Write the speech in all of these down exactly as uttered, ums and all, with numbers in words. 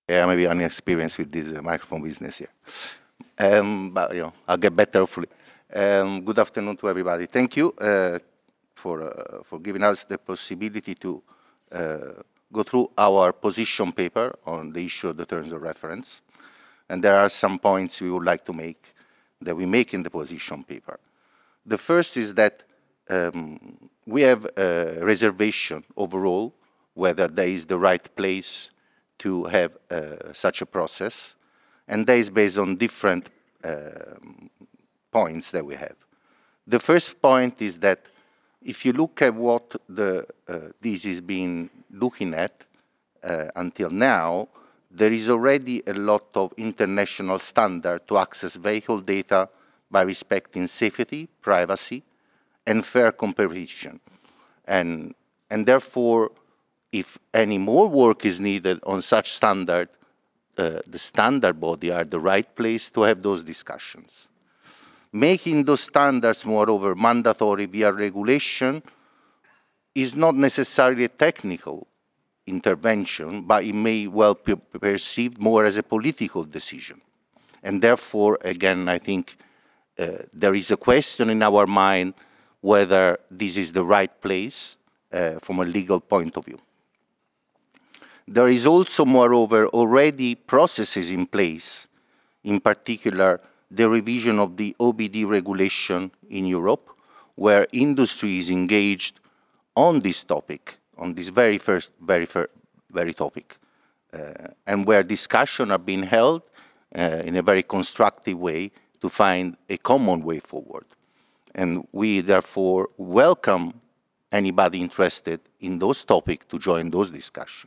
Yeah, maybe inexperienced with this uh, microphone business here. Um, but you know, I'll get better hopefully. Um, good afternoon to everybody. Thank you uh, for uh, for giving us the possibility to uh, go through our position paper on the issue of the terms of reference. And there are some points we would like to make that we make in the position paper. The first is that um, we have a reservation overall whether there is the right place to have uh, such a process, and that is based on different um, points that we have. The first point is that if you look at what the, uh, this is being looking at uh, until now, there is already a lot of international standard to access vehicle data by respecting safety, privacy, and fair competition. And, and therefore, if any more work is needed on such standard, uh, the standard body are the right place to have those discussions. Making those standards, moreover, mandatory via regulation is not necessarily a technical intervention, but it may well be perceived more as a political decision. And therefore, again, I think uh, there is a question in our mind whether this is the right place uh, from a legal point of view. There is also, moreover, already processes in place, in particular the revision of the O B D regulation in Europe, where industry is engaged on this topic, on this very first, very, first, very topic, uh, and where discussions are being held uh, in a very constructive way to find a common way forward. And we therefore welcome anybody interested in those topics to join those discussions.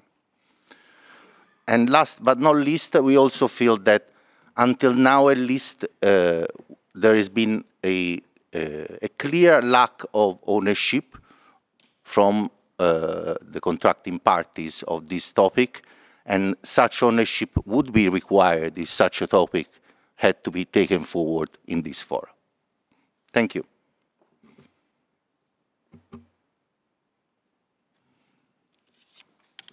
And last but not least, we also feel that until now, at least, uh, there has been a, a, a clear lack of ownership from uh, the contracting parties of this topic, and such ownership would be required if such a topic had to be taken forward in this forum. Thank you.